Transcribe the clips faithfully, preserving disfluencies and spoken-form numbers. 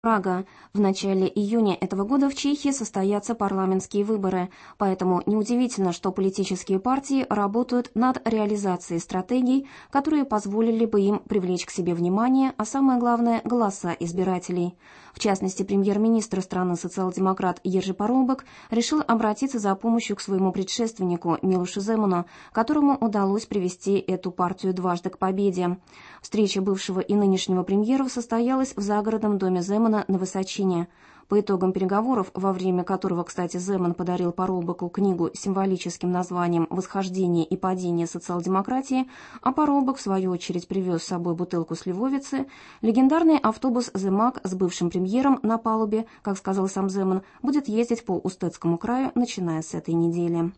Прага. В начале июня этого года в Чехии состоятся парламентские выборы, поэтому неудивительно, что политические партии работают над реализацией стратегий, которые позволили бы им привлечь к себе внимание, а самое главное – голоса избирателей. В частности, премьер-министр страны социал-демократ Ержи Парубок решил обратиться за помощью к своему предшественнику Милошу Земану, которому удалось привести эту партию дважды к победе. Встреча бывшего и нынешнего премьеров состоялась в загородном доме Земана на Высочине. По итогам переговоров, во время которого, кстати, Земан подарил Парубоку книгу с символическим названием «Восхождение и падение социал-демократии», а Парубок, в свою очередь, привез с собой бутылку сливовицы, легендарный автобус «Земак» с бывшим премьером на палубе, как сказал сам Земан, будет ездить по Устетскому краю, начиная с этой недели.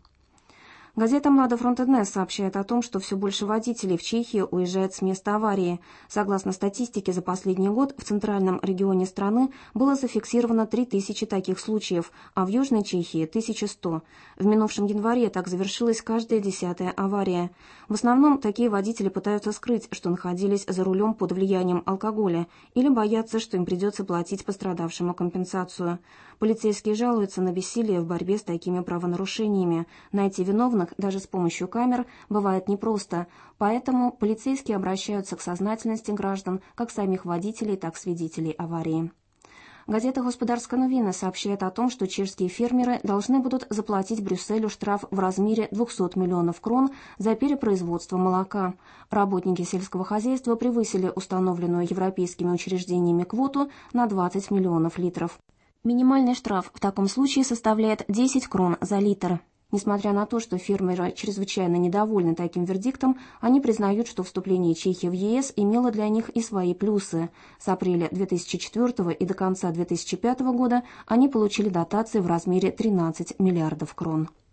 Газета «Млада Фронтеднес» сообщает о том, что все больше водителей в Чехии уезжает с места аварии. Согласно статистике, за последний год в центральном регионе страны было зафиксировано три тысячи таких случаев, а в Южной Чехии – тысяча сто. В минувшем январе так завершилась каждая десятая авария. В основном такие водители пытаются скрыть, что находились за рулем под влиянием алкоголя, или боятся, что им придется платить пострадавшему компенсацию. Полицейские жалуются на бессилие в борьбе с такими правонарушениями. Найти виновных даже с помощью камер бывает непросто, поэтому полицейские обращаются к сознательности граждан, как самих водителей, так и свидетелей аварии. Газета «Господарская новина» сообщает о том, что чешские фермеры должны будут заплатить Брюсселю штраф в размере двухсот миллионов крон за перепроизводство молока. Работники сельского хозяйства превысили установленную европейскими учреждениями квоту на двадцать миллионов литров. Минимальный штраф в таком случае составляет десять крон за литр. Несмотря на то, что фермеры чрезвычайно недовольны таким вердиктом, они признают, что вступление Чехии в ЕС имело для них и свои плюсы. С апреля две тысячи четвёртого и до конца две тысячи пятого года они получили дотации в размере тринадцати миллиардов крон.